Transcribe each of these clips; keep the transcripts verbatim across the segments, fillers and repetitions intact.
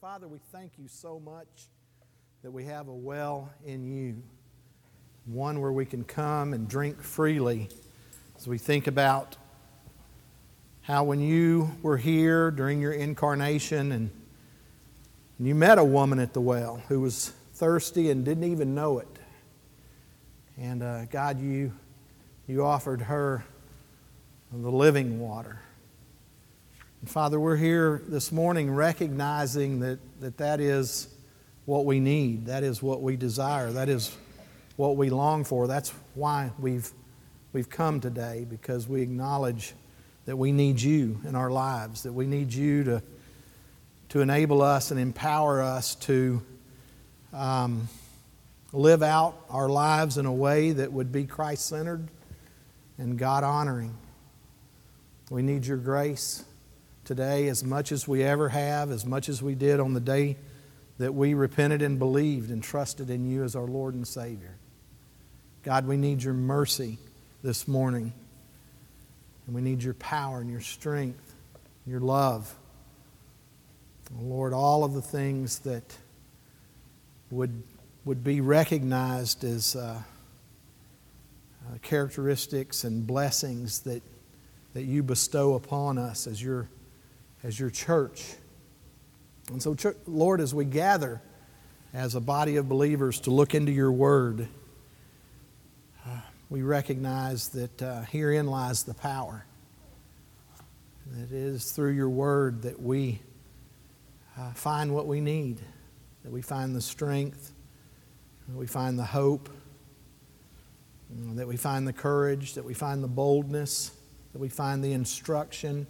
Father, we thank you so much that we have a well in you, one where we can come and drink freely as we think about how when you were here during your incarnation and you met a woman at the well who was thirsty and didn't even know it. And uh, God, you, you offered her the living water. And Father, we're here this morning recognizing that, that that is what we need. That is what we desire. That is what we long for. That's why we've, we've come today, because we acknowledge that we need you in our lives, that we need you to, to enable us and empower us to um, live out our lives in a way that would be Christ-centered and God-honoring. We need your grace today as much as we ever have, as much as we did on the day that we repented and believed and trusted in you as our Lord and Savior. God, we need your mercy this morning. And we need your power and your strength, your love. Lord, all of the things that would, would be recognized as uh, uh, characteristics and blessings that, that you bestow upon us as your as your church. And so, Lord, as we gather as a body of believers to look into your word, uh, we recognize that uh, herein lies the power. That it is through your word that we uh, find what we need, that we find the strength, that we find the hope, you know, that we find the courage, that we find the boldness, that we find the instruction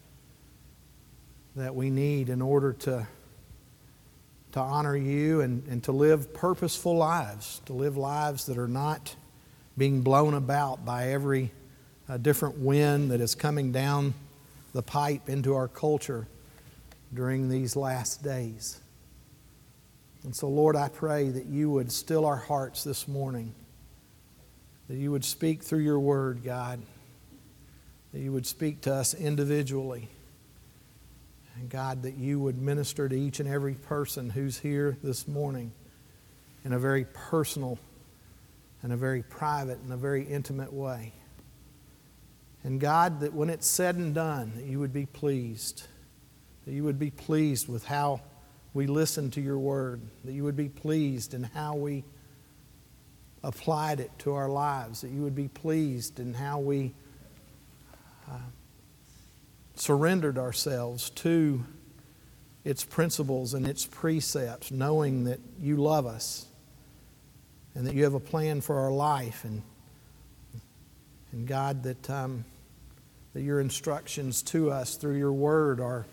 that we need in order to, to honor you and, and to live purposeful lives, to live lives that are not being blown about by every uh, different wind that is coming down the pipe into our culture during these last days. And so, Lord, I pray that you would still our hearts this morning, that you would speak through your word, God, that you would speak to us individually. And God, that you would minister to each and every person who's here this morning in a very personal and a very private and a very intimate way. And God, that when it's said and done, that you would be pleased. That you would be pleased with how we listen to your word. That you would be pleased in how we applied it to our lives. That you would be pleased in how we uh, surrendered ourselves to its principles and its precepts, knowing that you love us and that you have a plan for our life, and and God, that um, that your instructions to us through your word are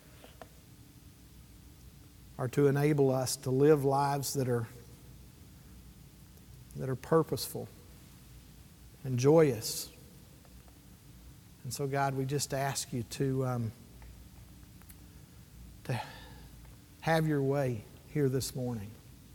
are to enable us to live lives that are that are purposeful and joyous. And so, God, we just ask you to, um, to have your way here this morning.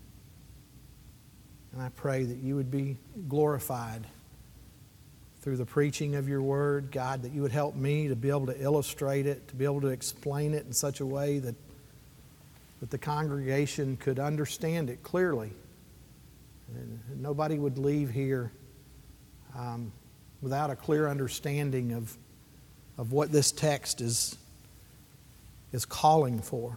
And I pray that you would be glorified through the preaching of your word. God, that you would help me to be able to illustrate it, to be able to explain it in such a way that, that the congregation could understand it clearly. And nobody would leave here um, without a clear understanding of, of what this text is, is calling for.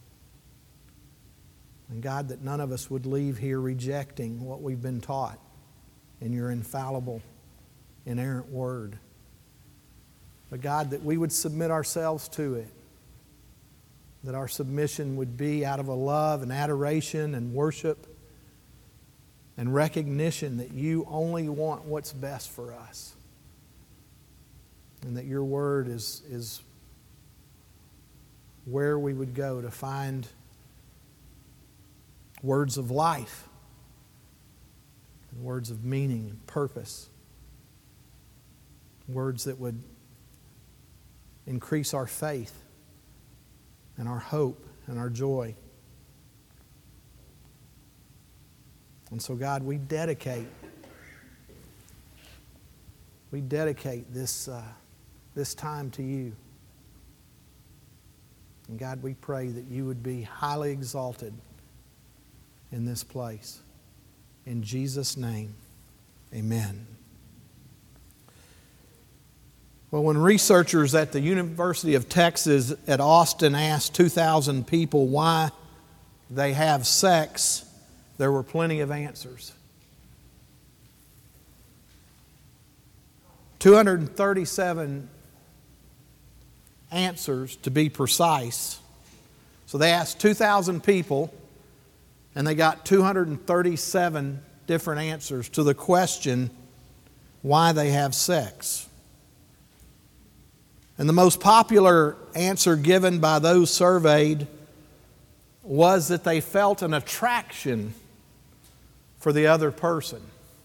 And God, that none of us would leave here rejecting what we've been taught in your infallible, inerrant word. But God, that we would submit ourselves to it. That our submission would be out of a love and adoration and worship and recognition that you only want what's best for us. And that your word is, is where we would go to find words of life, and words of meaning and purpose, words that would increase our faith and our hope and our joy. And so, God, we dedicate, we dedicate this, uh, this time to you. And God, we pray that you would be highly exalted in this place. In Jesus' name, amen. Well, when researchers at the University of Texas at Austin asked two thousand people why they have sex, there were plenty of answers. two hundred thirty-seven answers to be precise. So they asked two thousand people and they got two hundred thirty-seven different answers to the question why they have sex. And the most popular answer given by those surveyed was that they felt an attraction for the other person.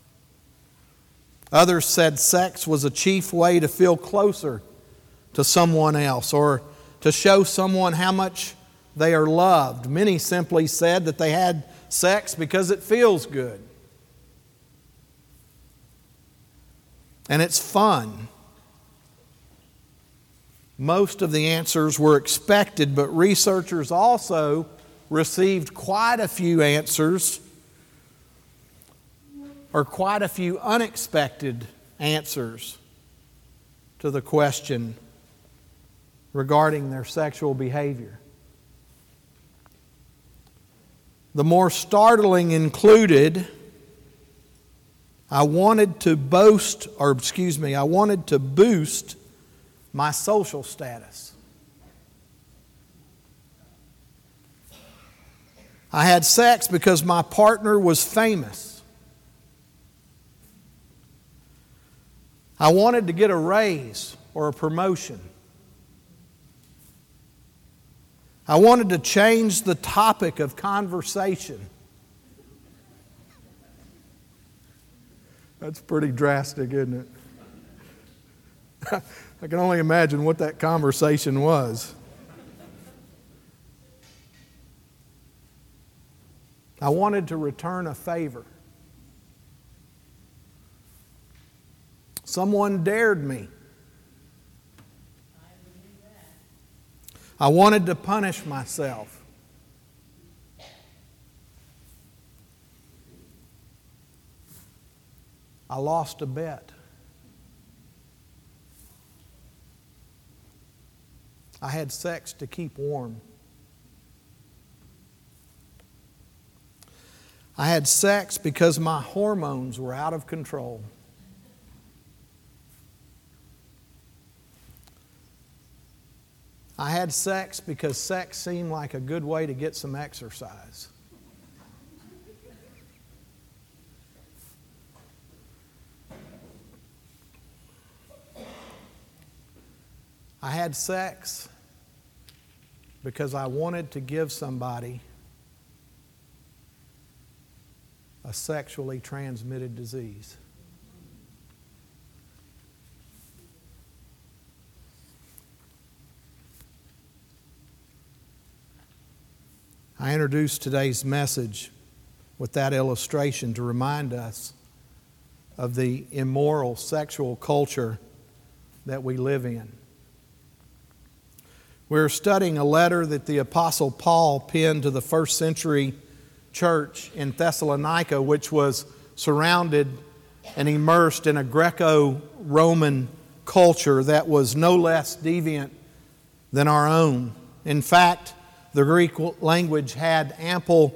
Others said sex was a chief way to feel closer to someone else or to show someone how much they are loved. Many simply said that they had sex because it feels good. And it's fun. Most of the answers were expected, but researchers also received quite a few answers or quite a few unexpected answers to the question regarding their sexual behavior. The more startling included, I wanted to boast, or excuse me, I wanted to boost my social status. I had sex because my partner was famous. I wanted to get a raise or a promotion. I wanted to change the topic of conversation. That's pretty drastic, isn't it? I can only imagine what that conversation was. I wanted to return a favor. Someone dared me. I wanted to punish myself. I lost a bet. I had sex to keep warm. I had sex because my hormones were out of control. I had sex because sex seemed like a good way to get some exercise. I had sex because I wanted to give somebody a sexually transmitted disease. I introduced today's message with that illustration to remind us of the immoral sexual culture that we live in. We're studying a letter that the Apostle Paul penned to the first century church in Thessalonica, which was surrounded and immersed in a Greco-Roman culture that was no less deviant than our own. In fact, the Greek language had ample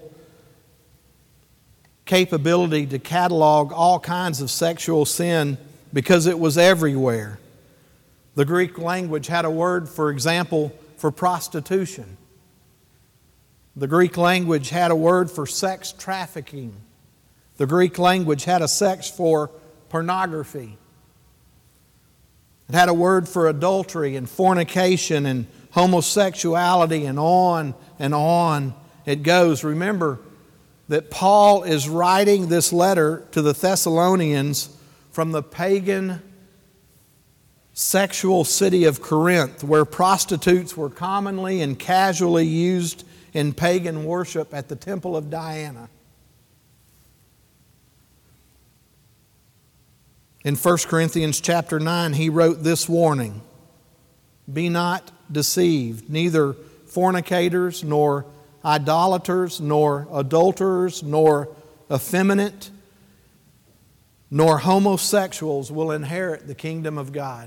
capability to catalog all kinds of sexual sin because it was everywhere. The Greek language had a word, for example, for prostitution. The Greek language had a word for sex trafficking. The Greek language had a sex for pornography. It had a word for adultery and fornication and homosexuality, and on and on it goes. Remember that Paul is writing this letter to the Thessalonians from the pagan sexual city of Corinth, where prostitutes were commonly and casually used in pagan worship at the temple of Diana. In First Corinthians chapter nine, he wrote this warning: "Be not deceived, neither fornicators, nor idolaters, nor adulterers, nor effeminate, nor homosexuals will inherit the kingdom of God.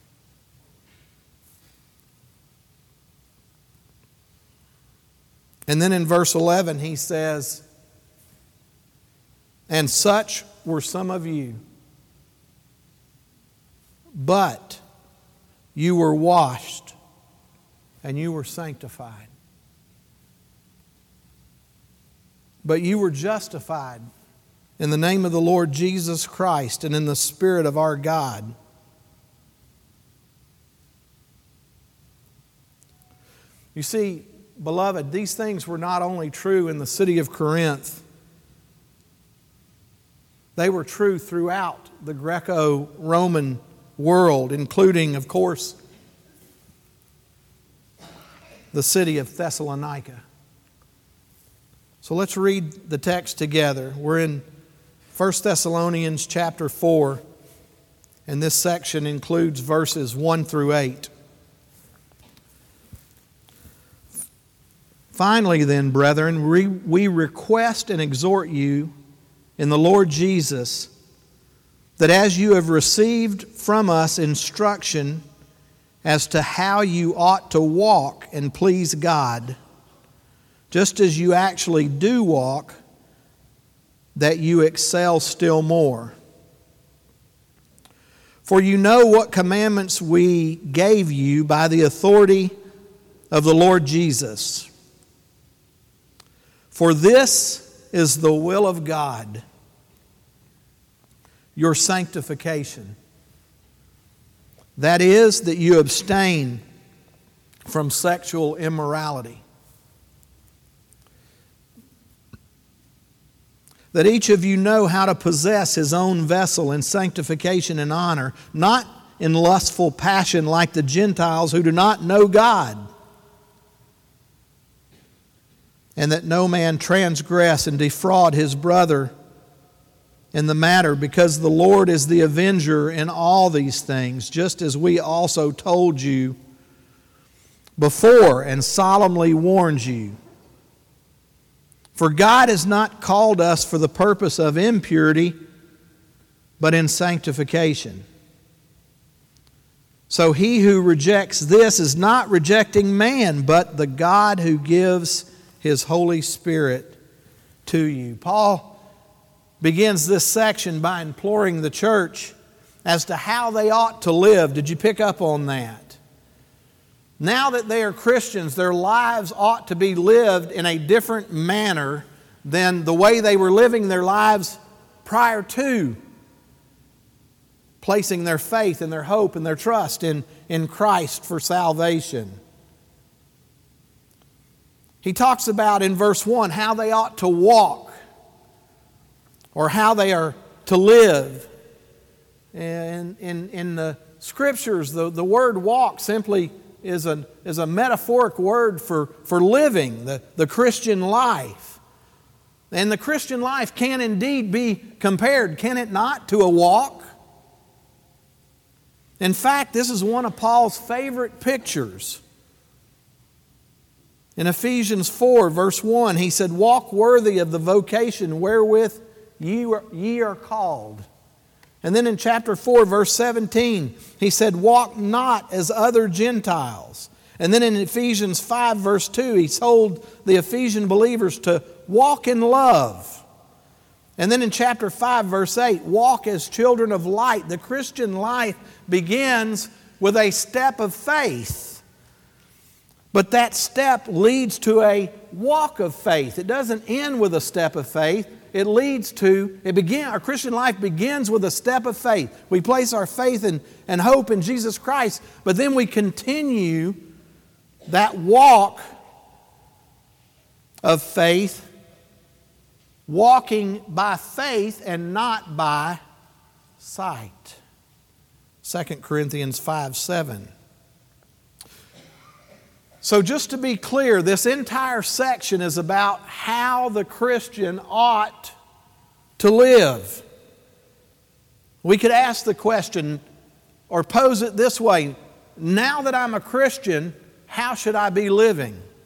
And then in verse eleven he says, and such were some of you, but you were washed and you were sanctified. But you were justified in the name of the Lord Jesus Christ and in the Spirit of our God. You see, beloved, these things were not only true in the city of Corinth, they were true throughout the Greco-Roman world, including, of course, the city of Thessalonica. So let's read the text together. We're in First Thessalonians chapter four, and this section includes verses one through eight. Finally then, brethren, we, we request and exhort you in the Lord Jesus that as you have received from us instruction as to how you ought to walk and please God, just as you actually do walk, that you excel still more. For you know what commandments we gave you by the authority of the Lord Jesus. For this is the will of God, your sanctification. That is, that you abstain from sexual immorality. That each of you know how to possess his own vessel in sanctification and honor, not in lustful passion like the Gentiles who do not know God. And that no man transgress and defraud his brother in the matter, because the Lord is the avenger in all these things, just as we also told you before and solemnly warned you. For God has not called us for the purpose of impurity, but in sanctification. So he who rejects this is not rejecting man, but the God who gives His Holy Spirit to you. Paul begins this section by imploring the church as to how they ought to live. Did you pick up on that? Now that they are Christians, their lives ought to be lived in a different manner than the way they were living their lives prior to placing their faith and their hope and their trust in, in Christ for salvation. He talks about in verse one how they ought to walk or how they are to live. And in, in the Scriptures, the, the word walk simply is a, is a metaphoric word for, for living, the, the Christian life. And the Christian life can indeed be compared, can it not, to a walk? In fact, this is one of Paul's favorite pictures. In Ephesians four, verse one, he said, walk worthy of the vocation wherewith ye are, ye are called. And then in chapter four, verse seventeen, he said, walk not as other Gentiles. And then in Ephesians five, verse two, he told the Ephesian believers to walk in love. And then in chapter five, verse eight, walk as children of light. The Christian life begins with a step of faith. But that step leads to a walk of faith. It doesn't end with a step of faith. It leads to, it begin, our Christian life begins with a step of faith. We place our faith and, and hope in Jesus Christ, but then we continue that walk of faith, walking by faith and not by sight. Second Corinthians five seven. So just to be clear, this entire section is about how the Christian ought to live. We could ask the question or pose it this way: now that I'm a Christian, how should I be living?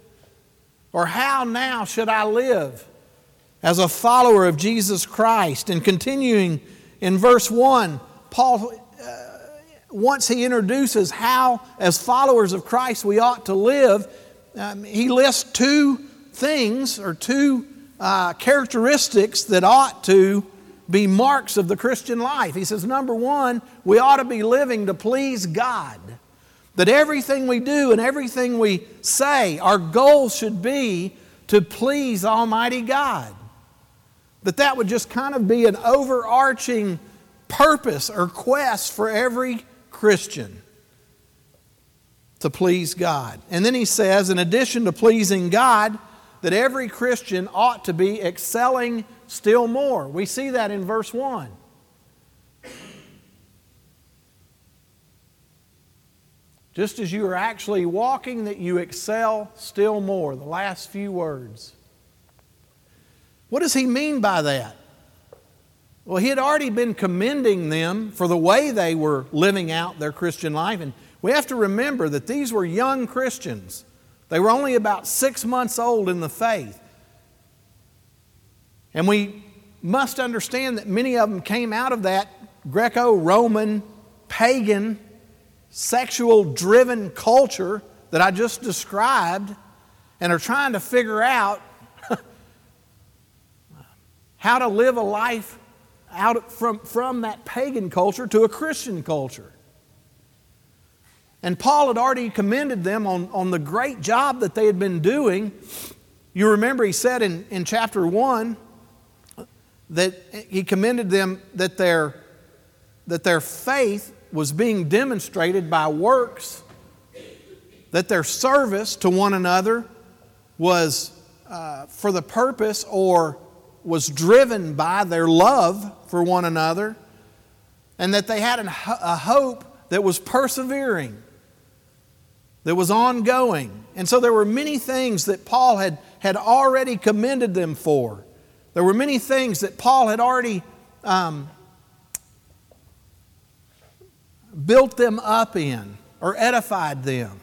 Or how now should I live as a follower of Jesus Christ? And continuing in verse one, Paul, uh, once he introduces how as followers of Christ we ought to live, um, he lists two things or two uh, characteristics that ought to be marks of the Christian life. He says, number one, we ought to be living to please God. That everything we do and everything we say, our goal should be to please Almighty God. That that would just kind of be an overarching purpose or quest for every Christian. To please God. And then he says, in addition to pleasing God, that every Christian ought to be excelling still more. We see that in verse one. Just as you are actually walking, that you excel still more. The last few words. What does he mean by that? Well, he had already been commending them for the way they were living out their Christian life. And we have to remember that these were young Christians. They were only about six months old in the faith. And we must understand that many of them came out of that Greco-Roman, pagan, sexual-driven culture that I just described and are trying to figure out how to live a life out from, from that pagan culture to a Christian culture. And Paul had already commended them on, on the great job that they had been doing. You remember he said in, in chapter one that he commended them that their, that their faith was being demonstrated by works, that their service to one another was uh, for the purpose or was driven by their love for one another, and that they had an, a hope that was persevering, that was ongoing. And so there were many things that Paul had, had already commended them for. There were many things that Paul had already um, built them up in or edified them.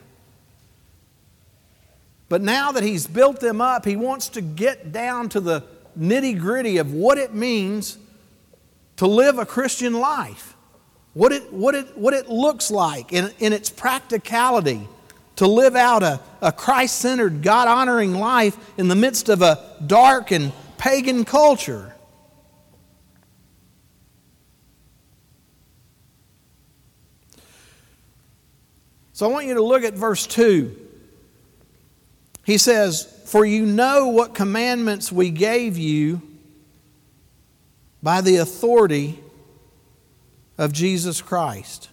But now that he's built them up, he wants to get down to the nitty-gritty of what it means to live a Christian life. What it, what it, what it looks like in, in its practicality to live out a, a Christ-centered, God-honoring life in the midst of a dark and pagan culture. So I want you to look at verse two. He says, "For you know what commandments we gave you by the authority of Jesus Christ."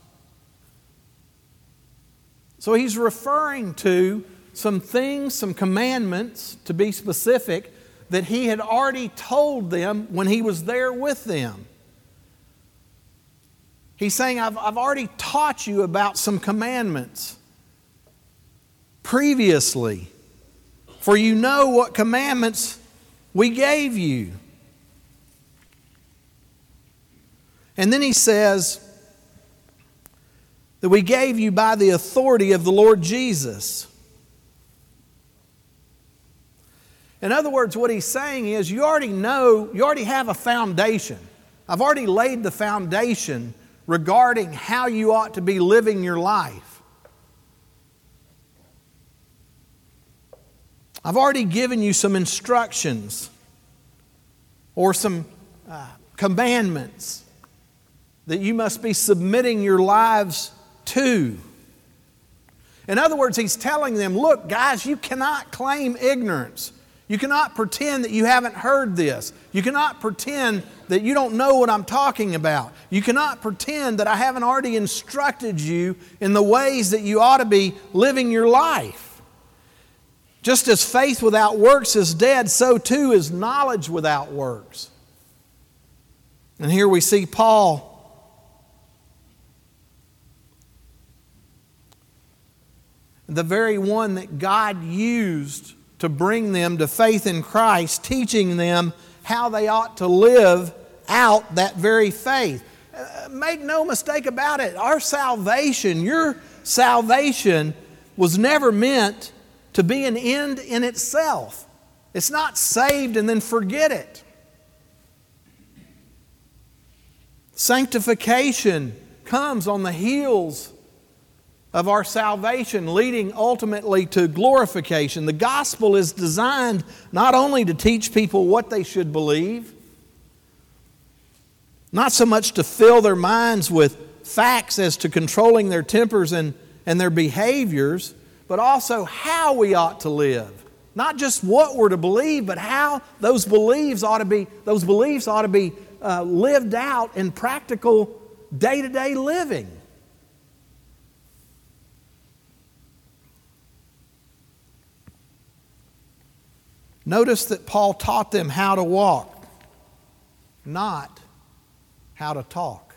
So he's referring to some things, some commandments, to be specific, that he had already told them when he was there with them. He's saying, I've, I've already taught you about some commandments previously. For you know what commandments we gave you. And then he says that we gave you by the authority of the Lord Jesus. In other words, what he's saying is you already know, you already have a foundation. I've already laid the foundation regarding how you ought to be living your life. I've already given you some instructions or some uh, commandments that you must be submitting your lives to. In other words, he's telling them, look, guys, you cannot claim ignorance. You cannot pretend that you haven't heard this. You cannot pretend that you don't know what I'm talking about. You cannot pretend that I haven't already instructed you in the ways that you ought to be living your life. Just as faith without works is dead, so too is knowledge without works. And here we see Paul the very one that God used to bring them to faith in Christ, teaching them how they ought to live out that very faith. Uh, make no mistake about it, our salvation, your salvation was never meant to be an end in itself. It's not saved and then forget it. Sanctification comes on the heels of our salvation, leading ultimately to glorification. The gospel is designed not only to teach people what they should believe, not so much to fill their minds with facts as to controlling their tempers and, and their behaviors, but also how we ought to live. Not just what we're to believe, but how those beliefs ought to be, those beliefs ought to be uh, lived out in practical day-to-day living. Notice that Paul taught them how to walk, not how to talk.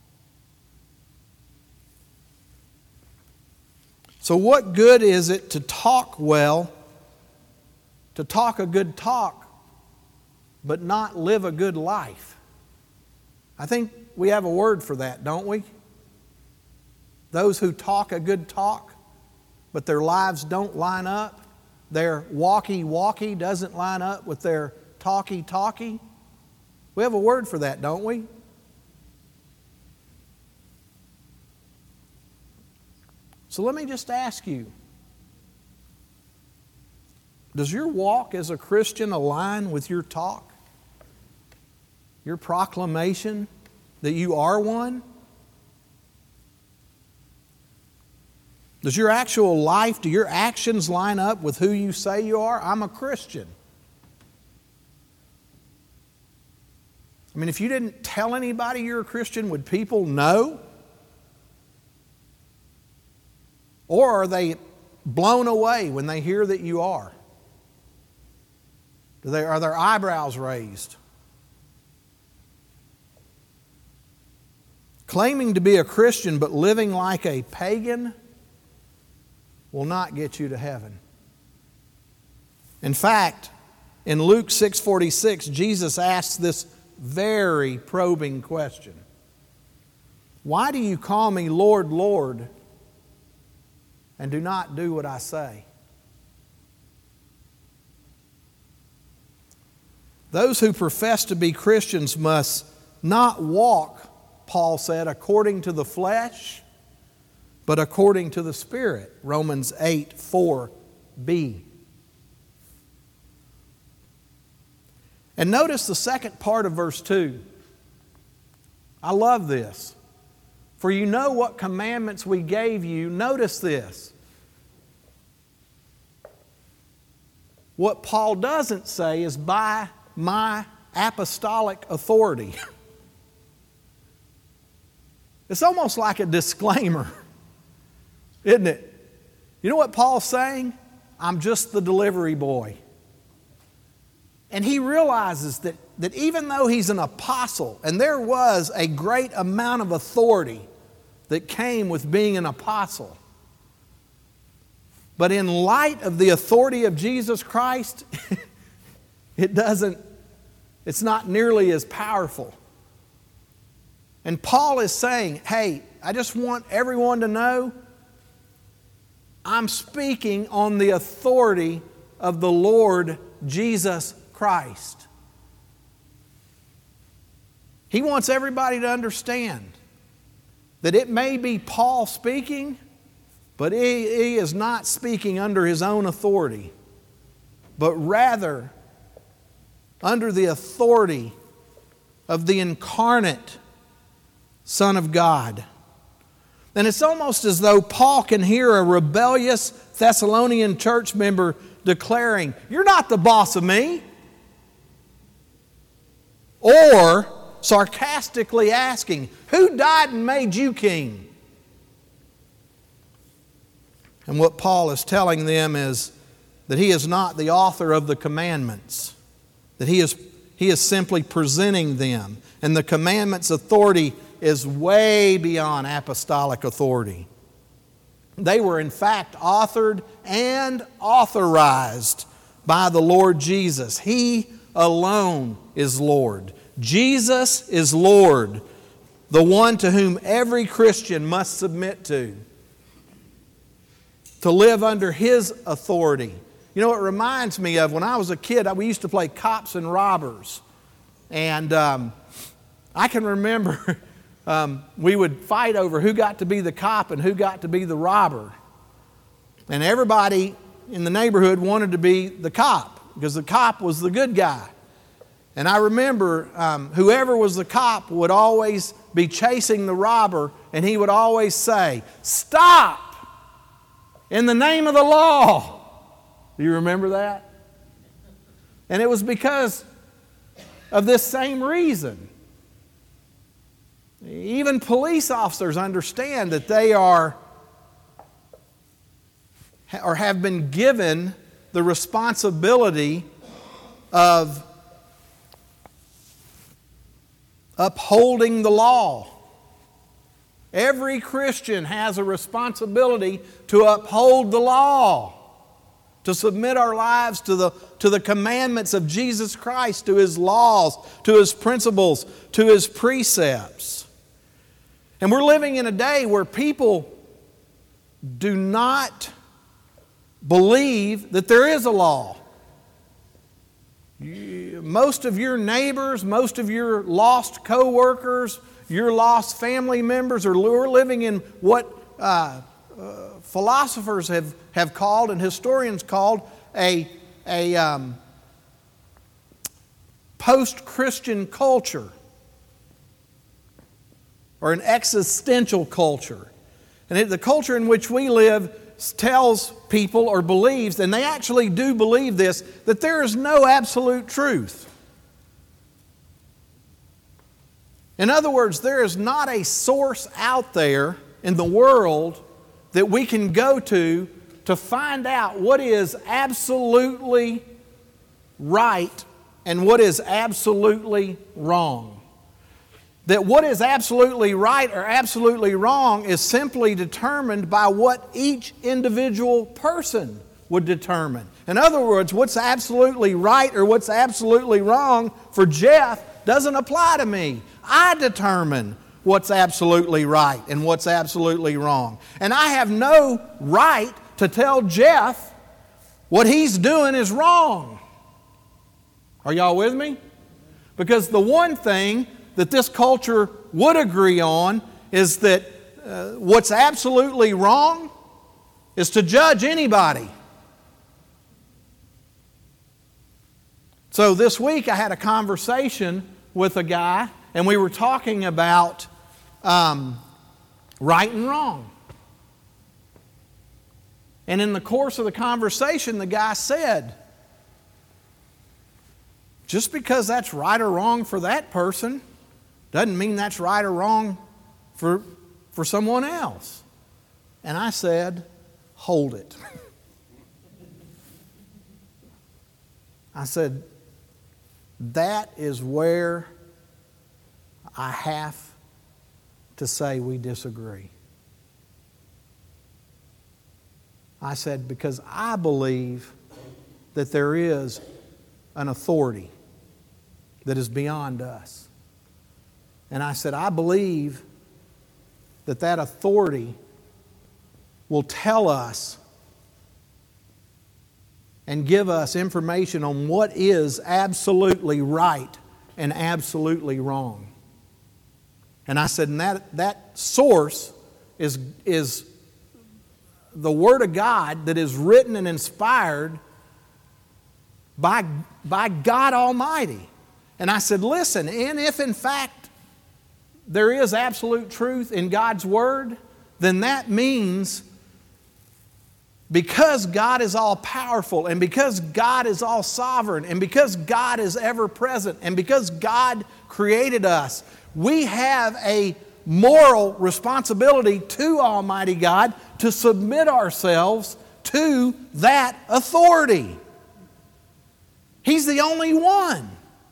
So what good is it to talk well, to talk a good talk, but not live a good life? I think we have a word for that, don't we? Those who talk a good talk, but their lives don't line up. Their walkie-walkie doesn't line up with their talkie-talkie. We have a word for that, don't we? So let me just ask you, does your walk as a Christian align with your talk? Your proclamation that you are one? Does your actual life, do your actions line up with who you say you are? I'm a Christian. I mean, if you didn't tell anybody you're a Christian, would people know? Or are they blown away when they hear that you are? Do they, are their eyebrows raised? Claiming to be a Christian but living like a pagan will not get you to heaven. In fact, in Luke six forty-six, Jesus asks this very probing question. Why do you call me Lord, Lord, and do not do what I say? Those who profess to be Christians must not walk, Paul said, according to the flesh, but according to the Spirit. Romans eight four b. And notice the second part of verse two. I love this. For you know what commandments we gave you. Notice this. What Paul doesn't say is by my apostolic authority. It's almost like a disclaimer, isn't it? You know what Paul's saying? I'm just the delivery boy. And he realizes that, that even though he's an apostle, and there was a great amount of authority that came with being an apostle, but in light of the authority of Jesus Christ, it doesn't, it's not nearly as powerful. And Paul is saying, hey, I just want everyone to know I'm speaking on the authority of the Lord Jesus Christ. He wants everybody to understand that it may be Paul speaking, but he, he is not speaking under his own authority, but rather under the authority of the incarnate Son of God. And it's almost as though Paul can hear a rebellious Thessalonian church member declaring, "You're not the boss of me." Or sarcastically asking, "Who died and made you king?" And what Paul is telling them is that he is not the author of the commandments, that he is, he is simply presenting them. And the commandments' authority is way beyond apostolic authority. They were in fact authored and authorized by the Lord Jesus. He alone is Lord. Jesus is Lord, the one to whom every Christian must submit to. to live under His authority. You know, it reminds me of when I was a kid, we used to play cops and robbers. And um, I can remember um, we would fight over who got to be the cop and who got to be the robber. And everybody in the neighborhood wanted to be the cop because the cop was the good guy. And I remember um, whoever was the cop would always be chasing the robber, and he would always say, "Stop! In the name of the law." Do you remember that? And it was because of this same reason. Even police officers understand that they are or have been given the responsibility of upholding the law. Every Christian has a responsibility to uphold the law, to submit our lives to the, to the commandments of Jesus Christ, to His laws, to His principles, to His precepts. And we're living in a day where people do not believe that there is a law. You, most of your neighbors, most of your lost co-workers, your lost family members are living in what uh, uh, philosophers have, have called and historians called a, a um, post-Christian culture or an existential culture. And it, the culture in which we live tells people or believes, and they actually do believe this, that there is no absolute truth. In other words, there is not a source out there in the world that we can go to to find out what is absolutely right and what is absolutely wrong. That what is absolutely right or absolutely wrong is simply determined by what each individual person would determine. In other words, what's absolutely right or what's absolutely wrong for Jeff doesn't apply to me. I determine what's absolutely right and what's absolutely wrong. And I have no right to tell Jeff what he's doing is wrong. Are y'all with me? Because the one thing that this culture would agree on is that uh, what's absolutely wrong is to judge anybody. So this week I had a conversation with a guy, and we were talking about um, right and wrong. And in the course of the conversation, the guy said, just because that's right or wrong for that person doesn't mean that's right or wrong for, for someone else. And I said, hold it. I said, that is where I have to say we disagree. I said, because I believe that there is an authority that is beyond us. And I said, I believe that that authority will tell us and give us information on what is absolutely right and absolutely wrong. And I said, and that, that source is, is the Word of God that is written and inspired by, by God Almighty. And I said, listen, and if in fact there is absolute truth in God's Word, then that means because God is all powerful and because God is all sovereign and because God is ever present and because God created us, we have a moral responsibility to Almighty God to submit ourselves to that authority. He's the only one.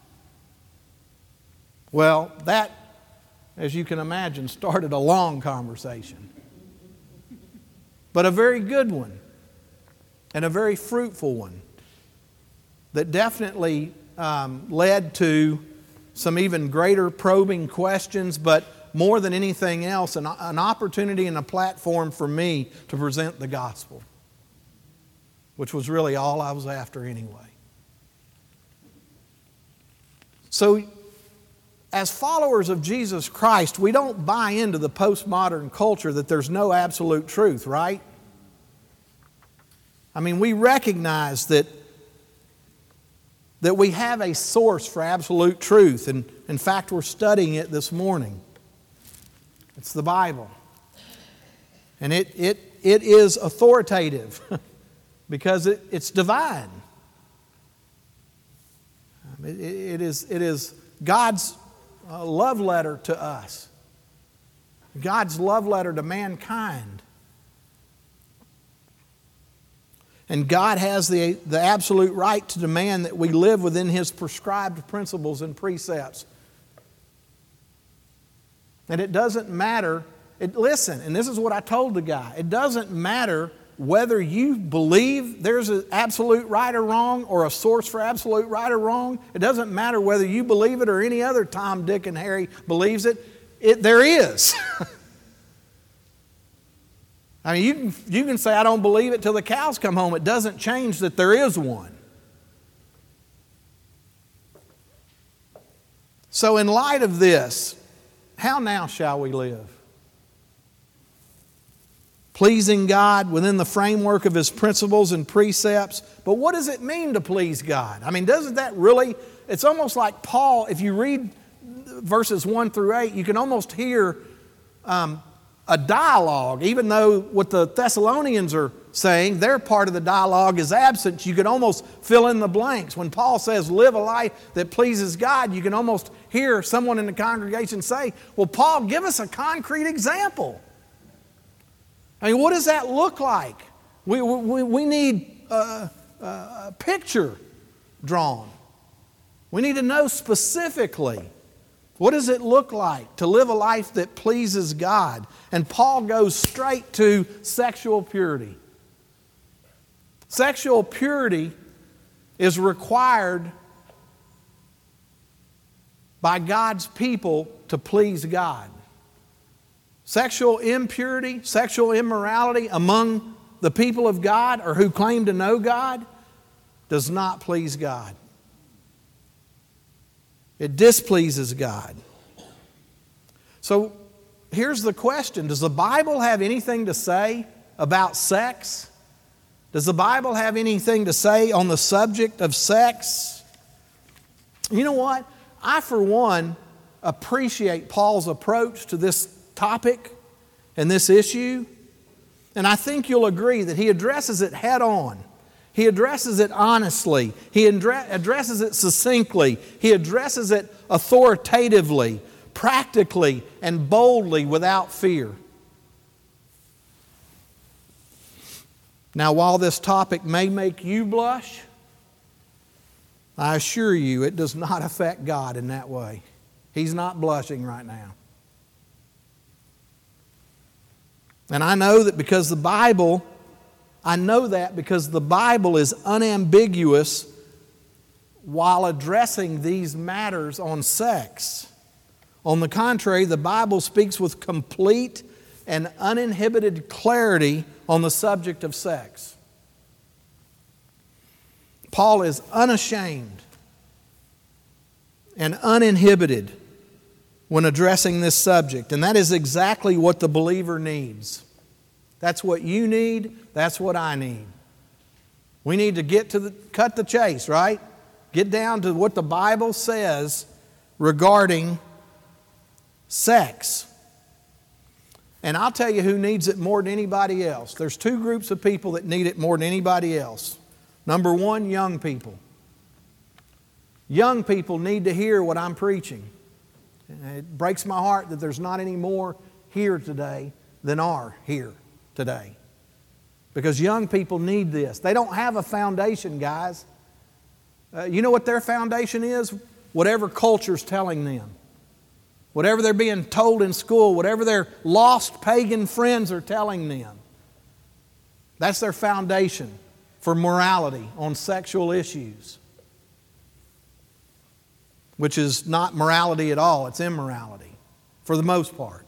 Well, that, as you can imagine, started a long conversation. But a very good one. And a very fruitful one. That definitely um, led to some even greater probing questions, but more than anything else, an, an opportunity and a platform for me to present the gospel. which was really all I was after anyway. So, as followers of Jesus Christ, we don't buy into the postmodern culture that there's no absolute truth, right? I mean, we recognize that, that we have a source for absolute truth. And in fact, we're studying it this morning. It's the Bible. And it, it, it is authoritative because it, it's divine. It, it, is, it is God's a love letter to us. God's love letter to mankind. And God has the, the absolute right to demand that we live within His prescribed principles and precepts. And it doesn't matter, it, listen, and this is what I told the guy, it doesn't matter whether you believe there's an absolute right or wrong or a source for absolute right or wrong. It doesn't matter whether you believe it or any other Tom, Dick, and Harry believes it. It there is. I mean, you can, you can say, I don't believe it till the cows come home. It doesn't change that there is one. So in light of this, how now shall we live? Pleasing God within the framework of His principles and precepts. But what does it mean to please God? I mean, doesn't that really, it's almost like Paul, if you read verses one through eight, you can almost hear um, a dialogue, even though what the Thessalonians are saying, their part of the dialogue is absent. You can almost fill in the blanks. When Paul says, live a life that pleases God, you can almost hear someone in the congregation say, well, Paul, give us a concrete example. I mean, what does that look like? We, we, we need a, a picture drawn. We need to know specifically, what does it look like to live a life that pleases God? And Paul goes straight to sexual purity. Sexual purity is required by God's people to please God. Sexual impurity, sexual immorality among the people of God or who claim to know God does not please God. It displeases God. So here's the question. Does the Bible have anything to say about sex? Does the Bible have anything to say on the subject of sex? You know what? I, for one, appreciate Paul's approach to this topic and this issue. And I think you'll agree that he addresses it head on. He addresses it honestly. He addresses it succinctly. He addresses it authoritatively, practically, and boldly without fear. Now, while this topic may make you blush, I assure you it does not affect God in that way. He's not blushing right now. And I know that because the Bible, I know that because the Bible is unambiguous while addressing these matters on sex. On the contrary, the Bible speaks with complete and uninhibited clarity on the subject of sex. Paul is unashamed and uninhibited when addressing this subject. And that is exactly what the believer needs. That's what you need. That's what I need. We need to get to the, cut the chase, right? Get down to what the Bible says regarding sex. And I'll tell you who needs it more than anybody else. There's two groups of people that need it more than anybody else. Number one, young people. Young people need to hear what I'm preaching. It breaks my heart that there's not any more here today than are here today. Because young people need this. They don't have a foundation, guys. Uh, you know what their foundation is? Whatever culture's telling them. Whatever they're being told in school, whatever their lost pagan friends are telling them. That's their foundation for morality on sexual issues. Which is not morality at all, it's immorality, for the most part.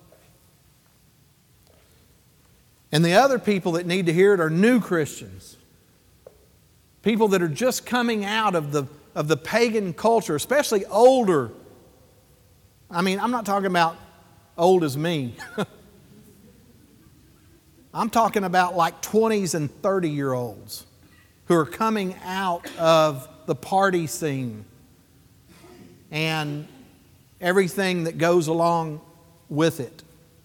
And the other people that need to hear it are new Christians. People that are just coming out of the, of the pagan culture, especially older. I mean, I'm not talking about old as me. I'm talking about like twenties and thirty-year-olds who are coming out of the party scene and everything that goes along with it.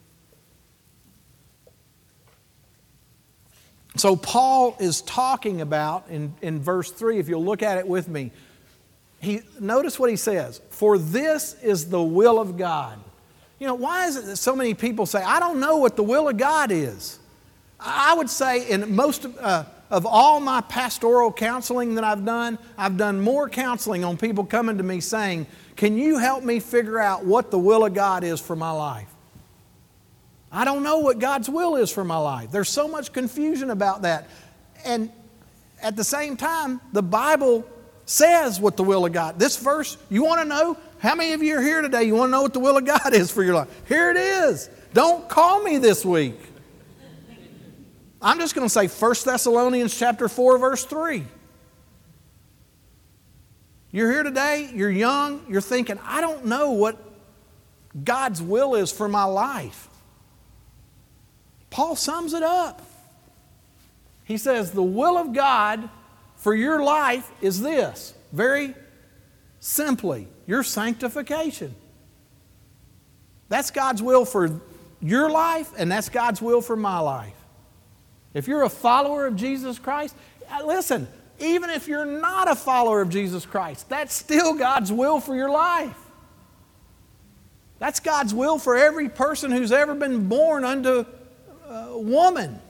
So Paul is talking about, in, in verse three, if you'll look at it with me, he, notice what he says, "For this is the will of God." You know, why is it that so many people say, "I don't know what the will of God is"? I would say in most uh, of all my pastoral counseling that I've done, I've done more counseling on people coming to me saying, "Can you help me figure out what the will of God is for my life?" I don't know what God's will is for my life. There's so much confusion about that. And at the same time, the Bible says what the will of God. This verse, you want to know? How many of you are here today? You want to know what the will of God is for your life? Here it is. Don't call me this week. I'm just going to say First Thessalonians chapter four, verse three. You're here today, you're young, you're thinking, I don't know what God's will is for my life. Paul sums it up. He says, the will of God for your life is this, very simply, your sanctification. That's God's will for your life, and that's God's will for my life. If you're a follower of Jesus Christ, listen, even if you're not a follower of Jesus Christ, that's still God's will for your life. That's God's will for every person who's ever been born unto a woman.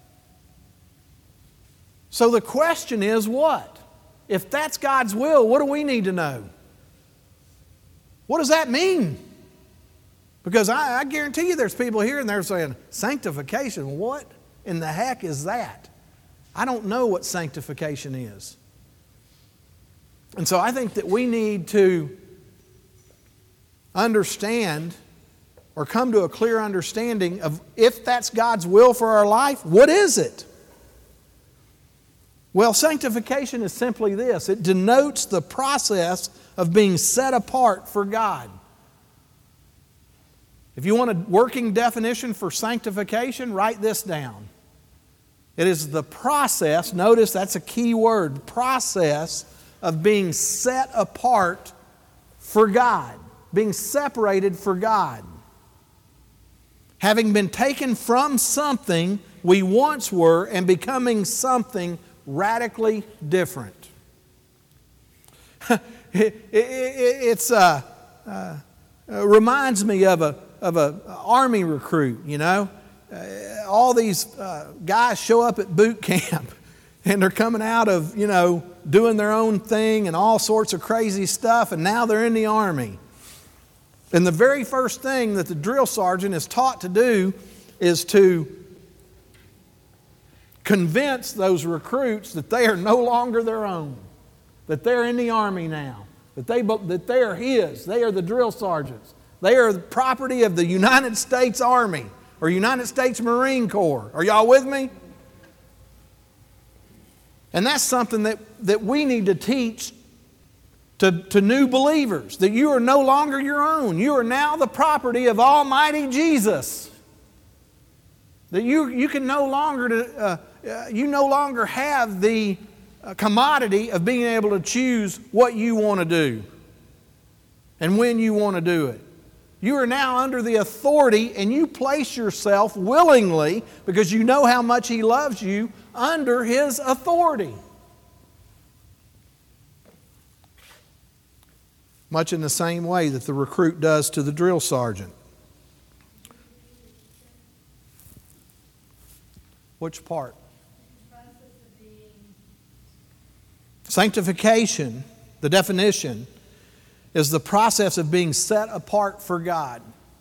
So the question is what? If that's God's will, what do we need to know? What does that mean? Because I, I guarantee you there's people here and they're saying, sanctification, what in the heck is that? I don't know what sanctification is. And so I think that we need to understand or come to a clear understanding of if that's God's will for our life, what is it? Well, sanctification is simply this. It denotes the process of being set apart for God. If you want a working definition for sanctification, write this down. It is the process, notice that's a key word, process of being set apart for God, being separated for God. Having been taken from something we once were and becoming something radically different. it, it, it's uh, uh, uh, reminds me of a of a army recruit. You know, uh, all these uh, guys show up at boot camp, and they're coming out of you know doing their own thing and all sorts of crazy stuff, and now they're in the army. And the very first thing that the drill sergeant is taught to do is to convince those recruits that they are no longer their own, that they're in the army now, that they, that they are his, they are the drill sergeants. They are the property of the United States Army or United States Marine Corps. Are y'all with me? And that's something that, that we need to teach To, to new believers, that you are no longer your own. You are now the property of Almighty Jesus. That you, you can no longer, uh, uh, you no longer have the uh, commodity of being able to choose what you want to do and when you want to do it. You are now under the authority, and you place yourself willingly, because you know how much He loves you, under His authority. Much in the same way that the recruit does to the drill sergeant. Which part? Sanctification, the definition, is the process of being set apart for God.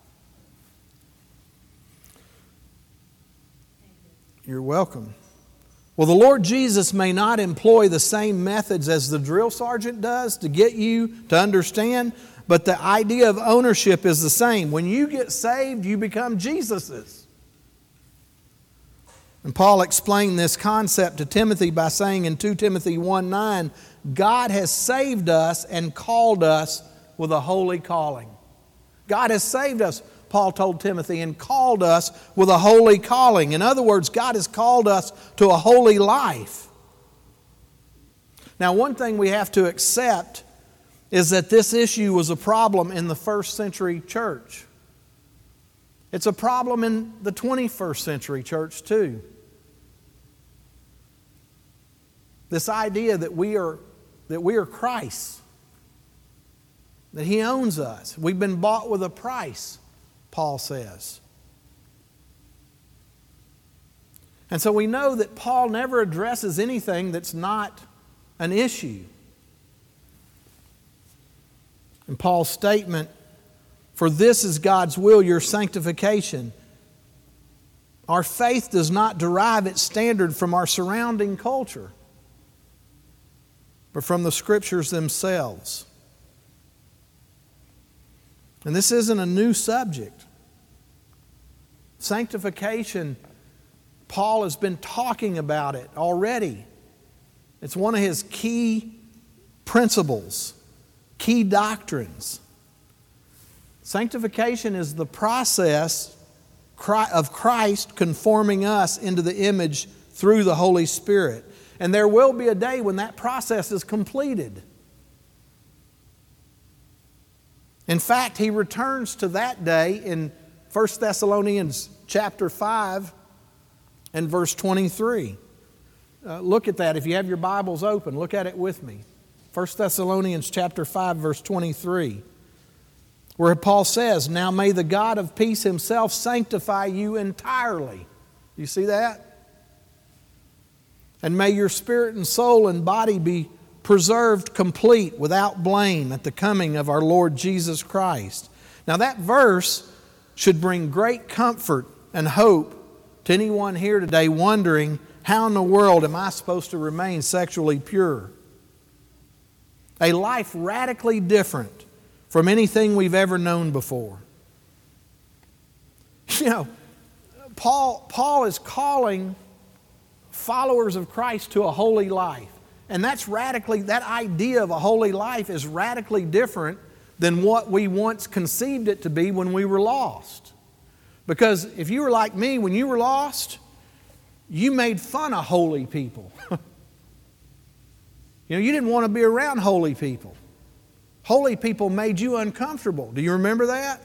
You're welcome. Well, the Lord Jesus may not employ the same methods as the drill sergeant does to get you to understand, but the idea of ownership is the same. When you get saved, you become Jesus's. And Paul explained this concept to Timothy by saying in Second Timothy one nine, God has saved us and called us with a holy calling. God has saved us, Paul told Timothy, and called us with a holy calling. In other words, God has called us to a holy life. Now, one thing we have to accept is that this issue was a problem in the first century church. It's a problem in the twenty-first century church too. This idea that we are, that we are Christ's, that He owns us. We've been bought with a price, Paul says. And so we know that Paul never addresses anything that's not an issue. In Paul's statement, "For this is God's will, your sanctification." Our faith does not derive its standard from our surrounding culture, but from the Scriptures themselves. And this isn't a new subject. Sanctification, Paul has been talking about it already. It's one of his key principles, key doctrines. Sanctification is the process of Christ conforming us into the image through the Holy Spirit. And there will be a day when that process is completed. In fact, he returns to that day in First Thessalonians chapter five and verse twenty-three. Uh, look at that. If you have your Bibles open, look at it with me. First Thessalonians chapter five, verse twenty-three, where Paul says, "Now may the God of peace Himself sanctify you entirely." You see that? "And may your spirit and soul and body be preserved complete, without blame, at the coming of our Lord Jesus Christ." Now that verse should bring great comfort and hope to anyone here today wondering, how in the world am I supposed to remain sexually pure? A life radically different from anything we've ever known before. You know, Paul, Paul is calling followers of Christ to a holy life. And that's radically, that idea of a holy life is radically different than what we once conceived it to be when we were lost. Because if you were like me, when you were lost, you made fun of holy people. You know, you didn't want to be around holy people. Holy people made you uncomfortable. Do you remember that?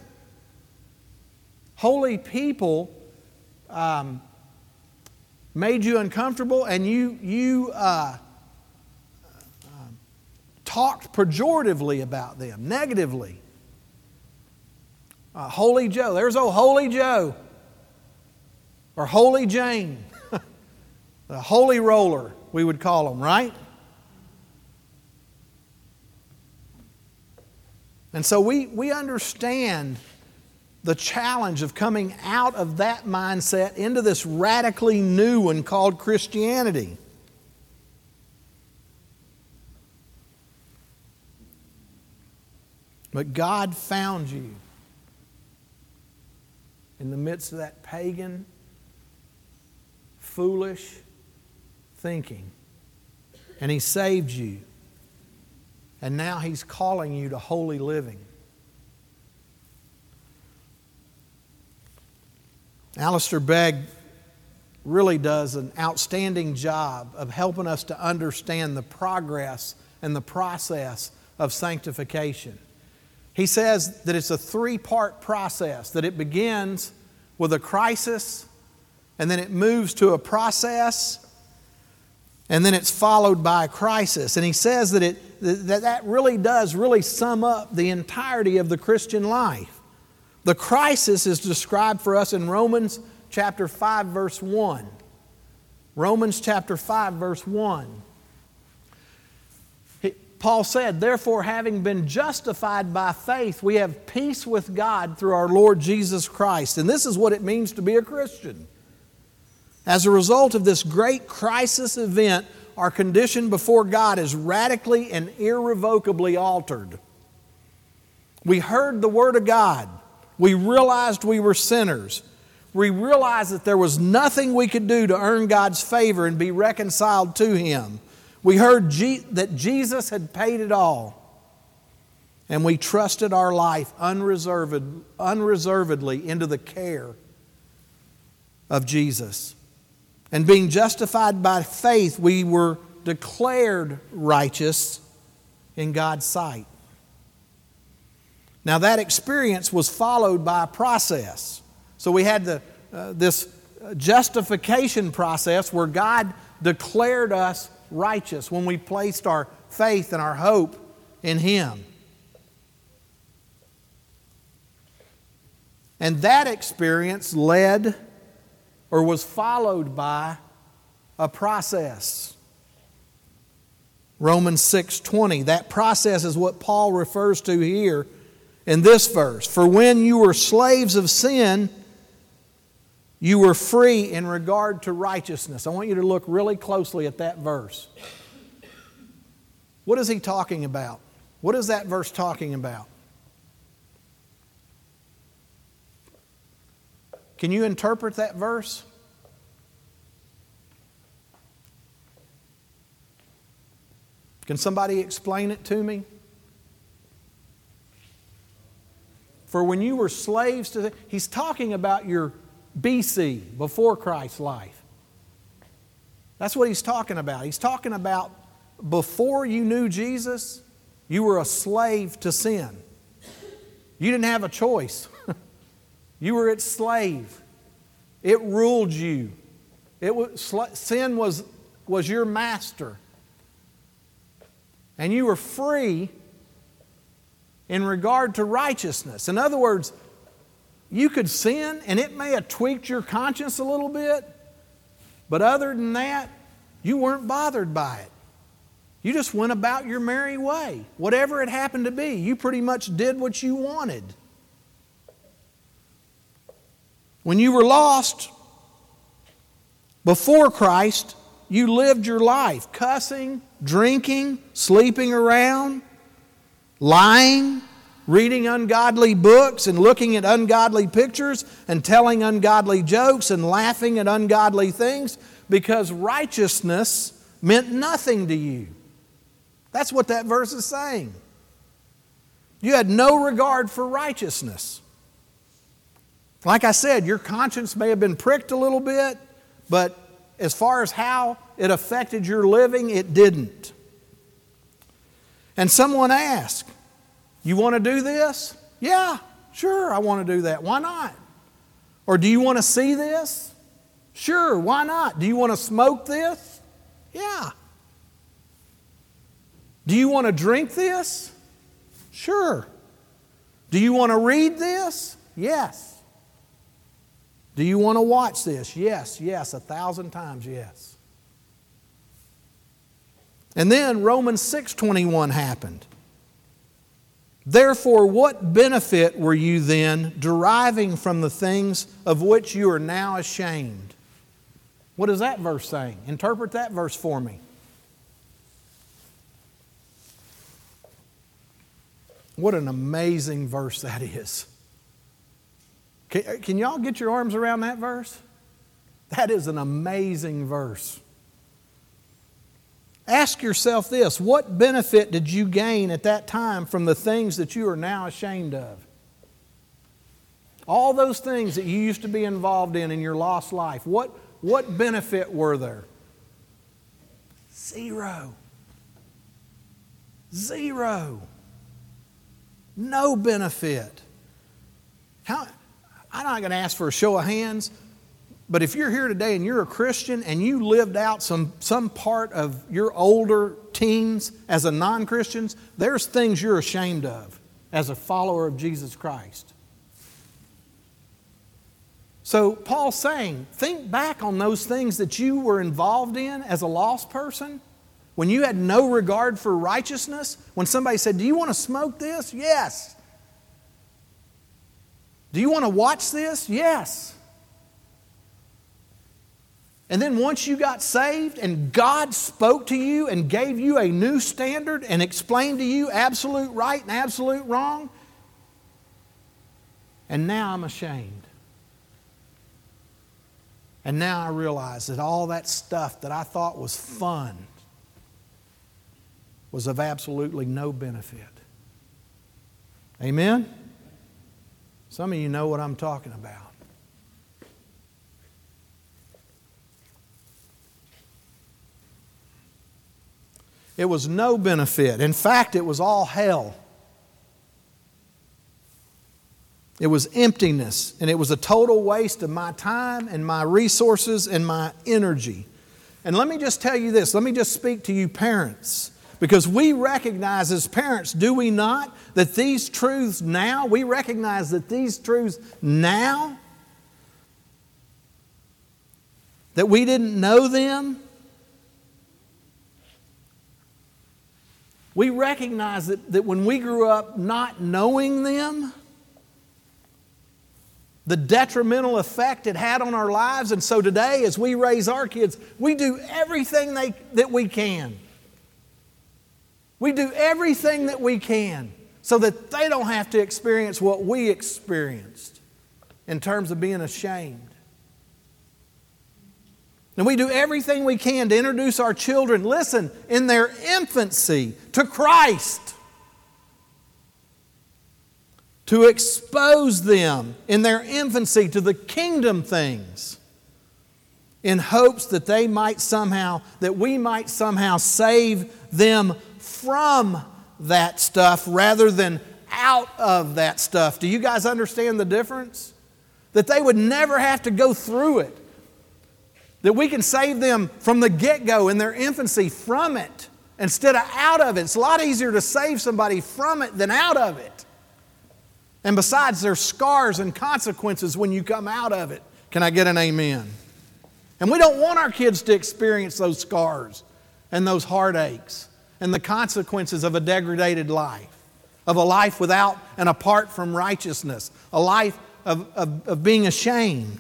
Holy people um, made you uncomfortable, and you you uh, uh, talked pejoratively about them, negatively. Uh, Holy Joe, there's old Holy Joe, or Holy Jane, the holy roller, we would call them, right? And so we, we understand the challenge of coming out of that mindset into this radically new one called Christianity. But God found you in the midst of that pagan, foolish thinking. And He saved you. And now He's calling you to holy living. Alistair Begg really does an outstanding job of helping us to understand the progress and the process of sanctification. He says that it's a three-part process, that it begins with a crisis, and then it moves to a process, and then it's followed by a crisis. And he says that it that, that really does really sum up the entirety of the Christian life. The crisis is described for us in Romans chapter five, verse one. Romans chapter five, verse one. He, Paul said, "Therefore, having been justified by faith, we have peace with God through our Lord Jesus Christ." And this is what it means to be a Christian. As a result of this great crisis event, our condition before God is radically and irrevocably altered. We heard the Word of God. We realized we were sinners. We realized that there was nothing we could do to earn God's favor and be reconciled to Him. We heard Je- that Jesus had paid it all. And we trusted our life unreserved, unreservedly into the care of Jesus. And being justified by faith, we were declared righteous in God's sight. Now that experience was followed by a process. So we had the, uh, this justification process where God declared us righteous when we placed our faith and our hope in Him. And that experience led or was followed by a process. Romans six twenty, that process is what Paul refers to here in this verse. For when you were slaves of sin, you were free in regard to righteousness. I want you to look really closely at that verse. What is he talking about? What is that verse talking about? Can you interpret that verse? Can somebody explain it to me? For when you were slaves to the... He's talking about your B C, before Christ's life. That's what he's talking about. He's talking about before you knew Jesus, you were a slave to sin. You didn't have a choice. You were its slave. It ruled you. It was, sin was, was your master. And you were free in regard to righteousness. In other words, you could sin and it may have tweaked your conscience a little bit, but other than that, you weren't bothered by it. You just went about your merry way. Whatever it happened to be, you pretty much did what you wanted. When you were lost before Christ, you lived your life cussing, drinking, sleeping around, lying, reading ungodly books and looking at ungodly pictures and telling ungodly jokes and laughing at ungodly things because righteousness meant nothing to you. That's what that verse is saying. You had no regard for righteousness. Like I said, your conscience may have been pricked a little bit, but as far as how it affected your living, it didn't. And someone asked, you want to do this? Yeah, sure, I want to do that. Why not? Or do you want to see this? Sure, why not? Do you want to smoke this? Yeah. Do you want to drink this? Sure. Do you want to read this? Yes. Do you want to watch this? Yes, yes, a thousand times yes. And then Romans six twenty-one happened. Therefore, what benefit were you then deriving from the things of which you are now ashamed? What is that verse saying? Interpret that verse for me. What an amazing verse that is. Can, can y'all get your arms around that verse? That is an amazing verse. Ask yourself this, what benefit did you gain at that time from the things that you are now ashamed of? All those things that you used to be involved in in your lost life, what, what benefit were there? Zero. Zero. No benefit. How, I'm not going to ask for a show of hands, but if you're here today and you're a Christian and you lived out some, some part of your older teens as a non-Christian, there's things you're ashamed of as a follower of Jesus Christ. So Paul's saying, think back on those things that you were involved in as a lost person, when you had no regard for righteousness, when somebody said, do you want to smoke this? Yes. Do you want to watch this? Yes. And then once you got saved and God spoke to you and gave you a new standard and explained to you absolute right and absolute wrong, and now I'm ashamed. And now I realize that all that stuff that I thought was fun was of absolutely no benefit. Amen? Some of you know what I'm talking about. It was no benefit. In fact, it was all hell. It was emptiness, and it was a total waste of my time and my resources and my energy. And let me just tell you this. Let me just speak to you parents. Because we recognize as parents, do we not, that these truths now, we recognize that these truths now, that we didn't know them. We recognize that, that when we grew up not knowing them, the detrimental effect it had on our lives. And so today, as we raise our kids, we do everything they, that we can. We do everything that we can so that they don't have to experience what we experienced in terms of being ashamed. And we do everything we can to introduce our children, listen, in their infancy to Christ. To expose them in their infancy to the kingdom things in hopes that they might somehow, that we might somehow save them from that stuff rather than out of that stuff. Do you guys understand the difference? That they would never have to go through it. That we can save them from the get-go in their infancy from it instead of out of it. It's a lot easier to save somebody from it than out of it. And besides, there's scars and consequences when you come out of it. Can I get an amen? And we don't want our kids to experience those scars and those heartaches and the consequences of a degraded life, of a life without and apart from righteousness, a life of, of, of being ashamed.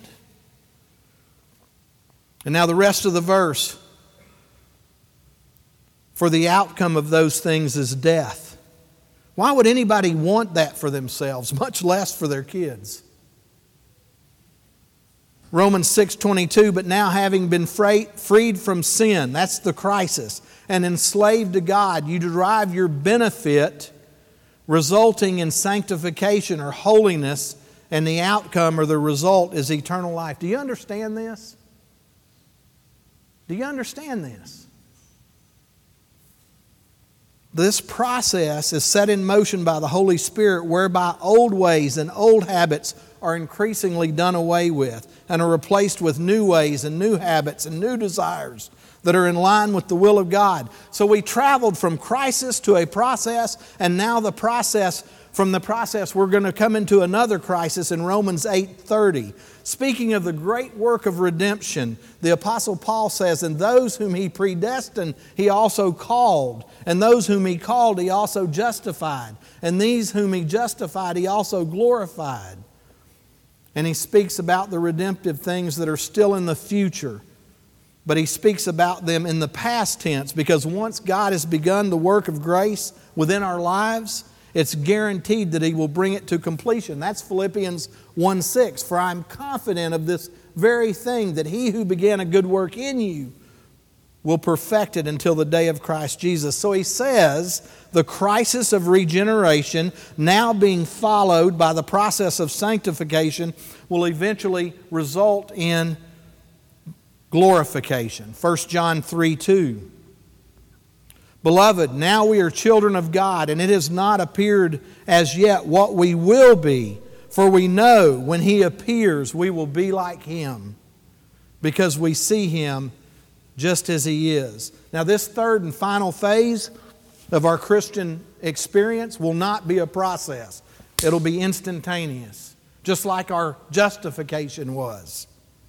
And now the rest of the verse. For the outcome of those things is death. Why would anybody want that for themselves, much less for their kids? Romans six twenty-two, but now having been freed from sin, that's the crisis, and enslaved to God, you derive your benefit resulting in sanctification or holiness, and the outcome or the result is eternal life. Do you understand this? Do you understand this? This process is set in motion by the Holy Spirit whereby old ways and old habits are increasingly done away with and are replaced with new ways and new habits and new desires that are in line with the will of God. So we traveled from crisis to a process, and now the process, from the process we're going to come into another crisis in Romans eight thirty. Speaking of the great work of redemption, the Apostle Paul says, and those whom He predestined, He also called. And those whom He called, He also justified. And these whom He justified, He also glorified. And he speaks about the redemptive things that are still in the future. But he speaks about them in the past tense, because once God has begun the work of grace within our lives, it's guaranteed that He will bring it to completion. That's Philippians one six. For I am confident of this very thing, that He who began a good work in you will perfect it until the day of Christ Jesus. So he says the crisis of regeneration, now being followed by the process of sanctification, will eventually result in glorification. First John three two. Beloved, now we are children of God, and it has not appeared as yet what we will be. For we know when He appears, we will be like Him, because we see Him just as He is. Now, this third and final phase of our Christian experience will not be a process. It'll be instantaneous, just like our justification was.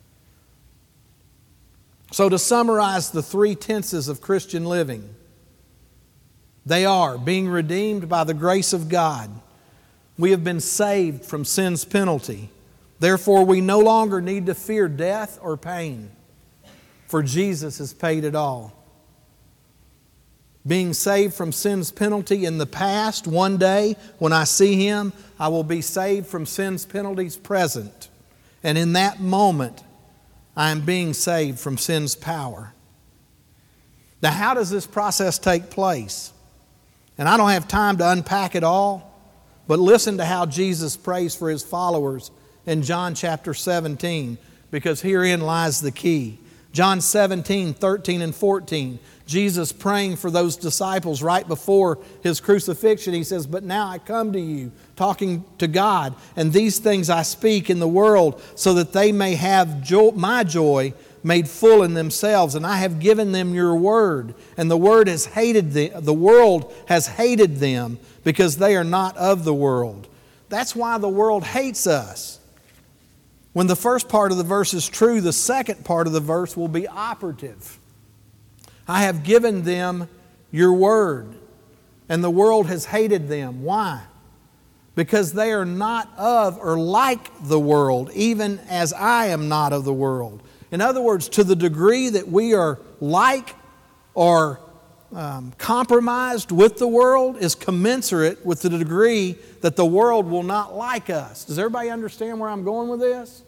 So to summarize the three tenses of Christian living, they are being redeemed by the grace of God. We have been saved from sin's penalty. Therefore, we no longer need to fear death or pain, for Jesus has paid it all. Being saved from sin's penalty in the past, one day when I see Him, I will be saved from sin's penalties present. And in that moment, I am being saved from sin's power. Now, how does this process take place? And I don't have time to unpack it all, but listen to how Jesus prays for His followers in John chapter seventeen, because herein lies the key. John seventeen, thirteen and fourteen, Jesus praying for those disciples right before His crucifixion. He says, "But now I come to you," talking to God, "and these things I speak in the world, so that they may have joy, my joy made full in themselves. And I have given them your word, and the word has hated them, the world has hated them, because they are not of the world." That's why the world hates us. When the first part of the verse is true, the second part of the verse will be operative. I have given them your word, and the world has hated them. Why? Because they are not of or like the world, even as I am not of the world. In other words, to the degree that we are like or um, compromised with the world is commensurate with the degree that the world will not like us. Does everybody understand where I'm going with this?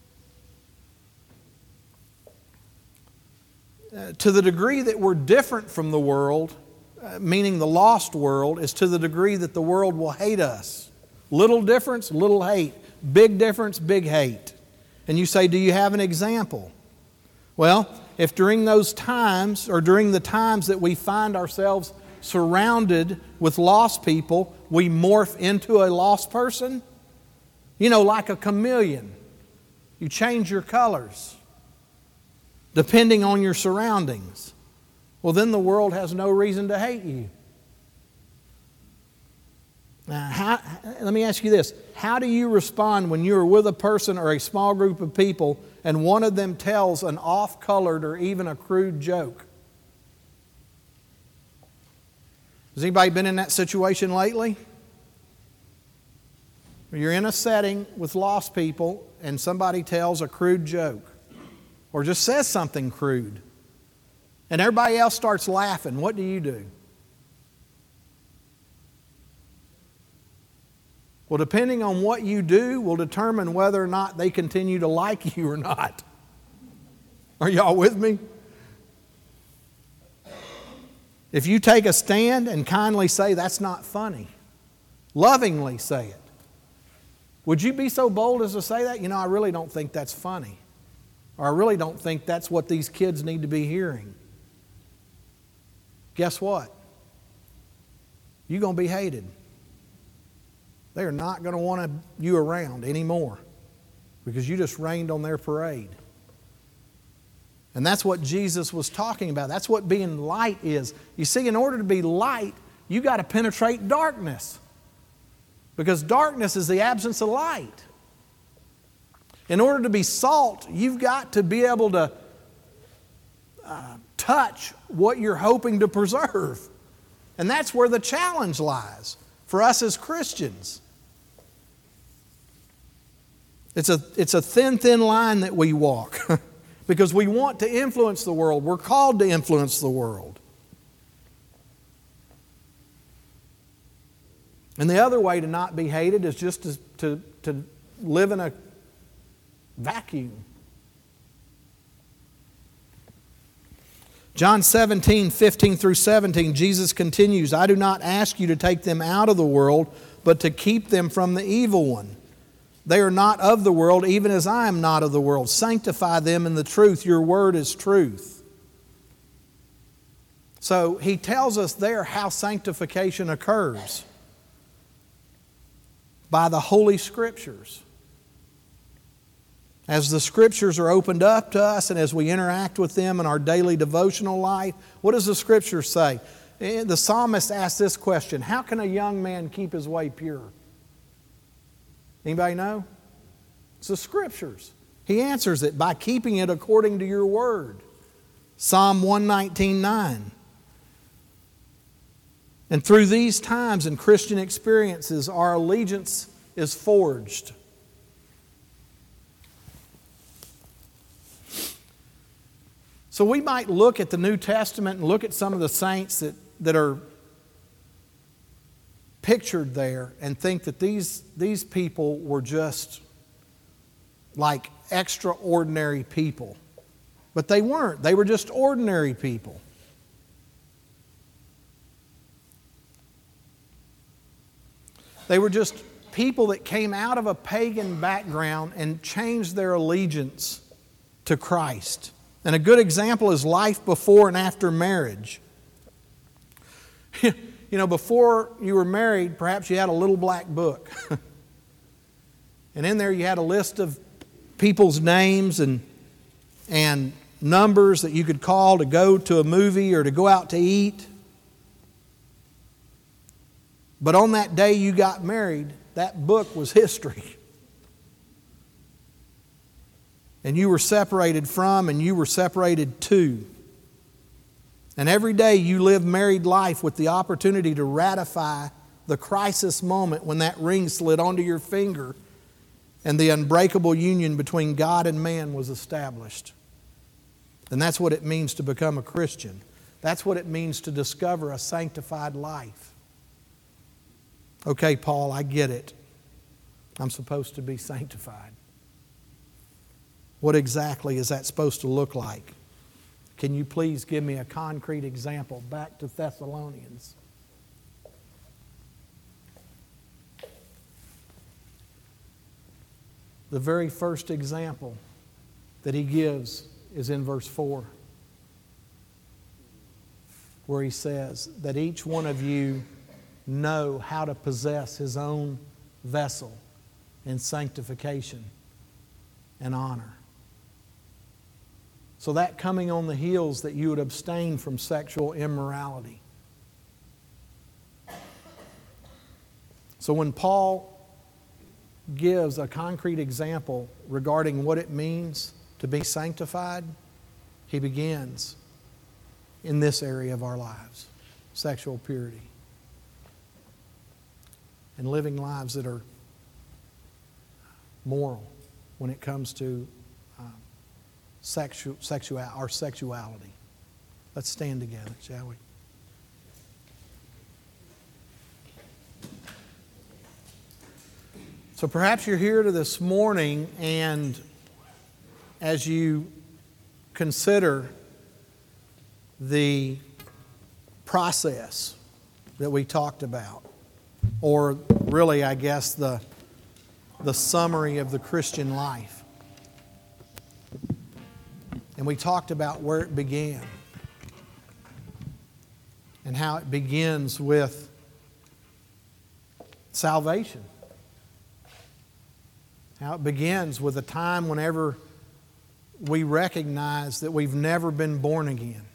Uh, to the degree that we're different from the world, uh, meaning the lost world, is to the degree that the world will hate us. Little difference, little hate. Big difference, big hate. And you say, do you have an example? Well, if during those times, or during the times that we find ourselves surrounded with lost people, we morph into a lost person, you know, like a chameleon. You change your colors depending on your surroundings. Well, then the world has no reason to hate you. Now, how, let me ask you this. How do you respond when you're with a person or a small group of people and one of them tells an off-colored or even a crude joke? Has anybody been in that situation lately? You're in a setting with lost people and somebody tells a crude joke or just says something crude, and everybody else starts laughing. What do you do? Well, depending on what you do will determine whether or not they continue to like you or not. Are y'all with me? If you take a stand and kindly say, "That's not funny," lovingly say it, would you be so bold as to say that? You know, I really don't think that's funny. Or I really don't think that's what these kids need to be hearing. Guess what? You're going to be hated. They are not going to want you around anymore because you just rained on their parade. And that's what Jesus was talking about. That's what being light is. You see, in order to be light, you got to penetrate darkness, because darkness is the absence of light. In order to be salt, you've got to be able to uh, touch what you're hoping to preserve. And that's where the challenge lies for us as Christians. It's a, it's a thin, thin line that we walk because we want to influence the world. We're called to influence the world. And the other way to not be hated is just to, to, to live in a vacuum. John seventeen, fifteen through seventeen, Jesus continues, "I do not ask you to take them out of the world, but to keep them from the evil one. They are not of the world, even as I am not of the world. Sanctify them in the truth. Your word is truth." So he tells us there how sanctification occurs. By the Holy Scriptures. As the Scriptures are opened up to us and as we interact with them in our daily devotional life, what does the Scripture say? The psalmist asks this question: how can a young man keep his way pure? Anybody know? It's the Scriptures. He answers it by keeping it according to your word. Psalm one nineteen, nine. And through these times and Christian experiences, our allegiance is forged. So we might look at the New Testament and look at some of the saints that, that are pictured there and think that these, these people were just like extraordinary people. But they weren't. They were just ordinary people. They were just people that came out of a pagan background and changed their allegiance to Christ. And a good example is life before and after marriage. You know, before you were married, perhaps you had a little black book. And in there you had a list of people's names and, and numbers that you could call to go to a movie or to go out to eat. But on that day you got married, that book was history. And you were separated from and you were separated to. And every day you live married life with the opportunity to ratify the crisis moment when that ring slid onto your finger and the unbreakable union between God and man was established. And that's what it means to become a Christian. That's what it means to discover a sanctified life. Okay, Paul, I get it. I'm supposed to be sanctified. What exactly is that supposed to look like? Can you please give me a concrete example? Back to Thessalonians. The very first example that he gives is in verse four, where he says that each one of you know how to possess his own vessel in sanctification and honor. So that coming on the heels that you would abstain from sexual immorality. So when Paul gives a concrete example regarding what it means to be sanctified, he begins in this area of our lives, sexual purity. And living lives that are moral when it comes to uh, sexu- sexual, our sexuality. Let's stand together, shall we? So perhaps you're here to this morning, and as you consider the process that we talked about, or really, I guess, the, the summary of the Christian life. And we talked about where it began and how it begins with salvation. How it begins with a time whenever we recognize that we've never been born again.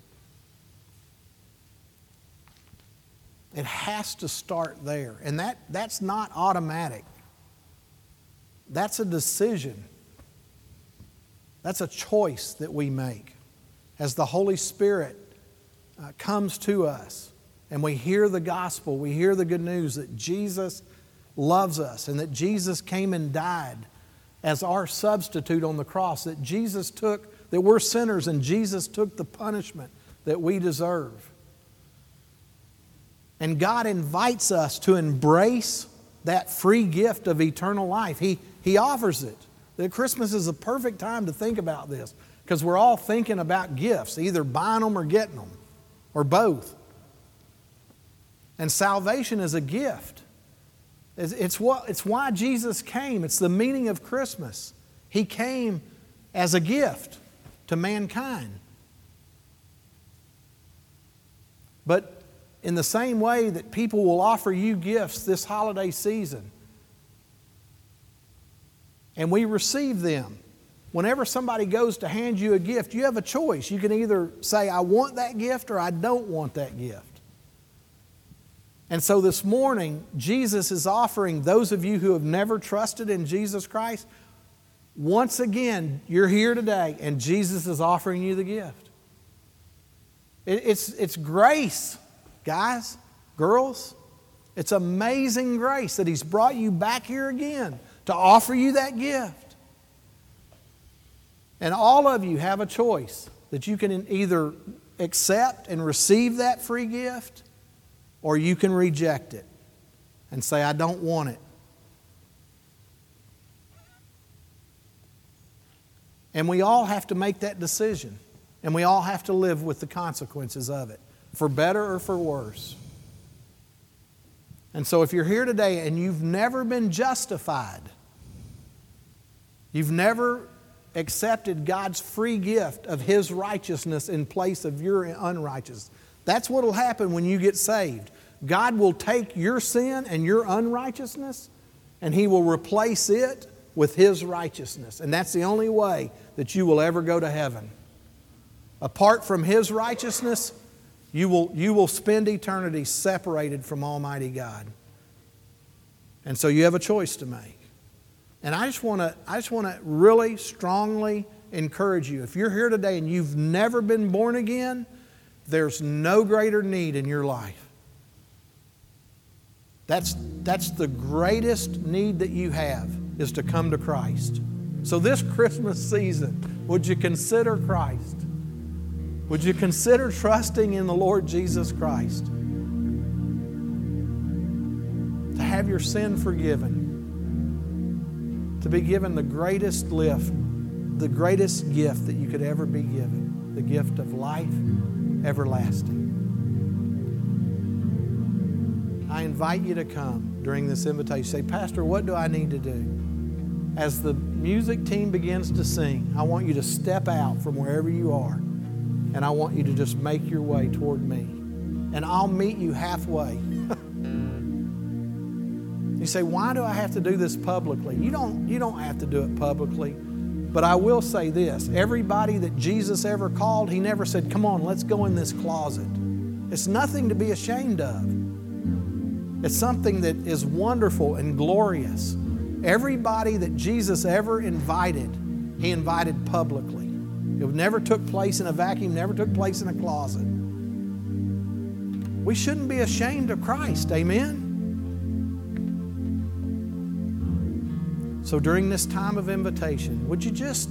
It has to start there. And that, that's not automatic. That's a decision. That's a choice that we make. As the Holy Spirit uh, comes to us and we hear the gospel, we hear the good news that Jesus loves us and that Jesus came and died as our substitute on the cross, that Jesus took, that we're sinners and Jesus took the punishment that we deserve. And God invites us to embrace that free gift of eternal life. He, he offers it. That Christmas is a perfect time to think about this, because we're all thinking about gifts, either buying them or getting them, or both. And salvation is a gift. It's, it's, what, it's why Jesus came. It's the meaning of Christmas. He came as a gift to mankind. But in the same way that people will offer you gifts this holiday season, and we receive them, whenever somebody goes to hand you a gift, you have a choice. You can either say, I want that gift, or I don't want that gift. And so this morning, Jesus is offering those of you who have never trusted in Jesus Christ, once again, you're here today, and Jesus is offering you the gift. It, it's, it's grace. Guys, girls, it's amazing grace that He's brought you back here again to offer you that gift. And all of you have a choice that you can either accept and receive that free gift, or you can reject it and say, I don't want it. And we all have to make that decision. And we all have to live with the consequences of it, for better or for worse. And so if you're here today and you've never been justified, you've never accepted God's free gift of His righteousness in place of your unrighteousness, that's what will happen when you get saved. God will take your sin and your unrighteousness and He will replace it with His righteousness. And that's the only way that you will ever go to heaven. Apart from His righteousness, you will, you will spend eternity separated from Almighty God. And so you have a choice to make. And I just want to I just want to really strongly encourage you. If you're here today and you've never been born again, there's no greater need in your life. That's, that's the greatest need that you have, is to come to Christ. So this Christmas season, would you consider Christ? Would you consider trusting in the Lord Jesus Christ to have your sin forgiven, to be given the greatest lift, the greatest gift that you could ever be given, the gift of life everlasting? I invite you to come during this invitation. Say, Pastor, what do I need to do? As the music team begins to sing, I want you to step out from wherever you are, and I want you to just make your way toward me. And I'll meet you halfway. You say, why do I have to do this publicly? You don't, you don't have to do it publicly. But I will say this. Everybody that Jesus ever called, He never said, come on, let's go in this closet. It's nothing to be ashamed of. It's something that is wonderful and glorious. Everybody that Jesus ever invited, He invited publicly. It never took place in a vacuum, never took place in a closet. We shouldn't be ashamed of Christ, amen? So during this time of invitation, would you just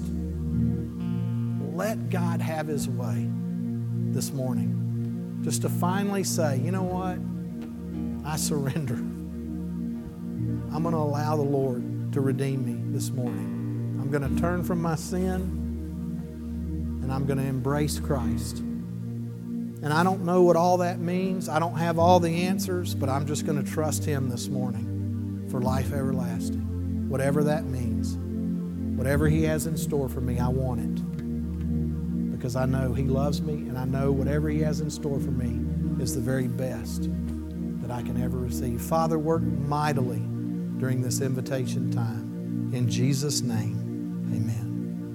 let God have His way this morning? Just to finally say, you know what? I surrender. I'm going to allow the Lord to redeem me this morning. I'm going to turn from my sin and I'm going to embrace Christ. And I don't know what all that means. I don't have all the answers, but I'm just going to trust Him this morning for life everlasting. Whatever that means, whatever He has in store for me, I want it. Because I know He loves me, and I know whatever He has in store for me is the very best that I can ever receive. Father, work mightily during this invitation time. In Jesus' name, amen.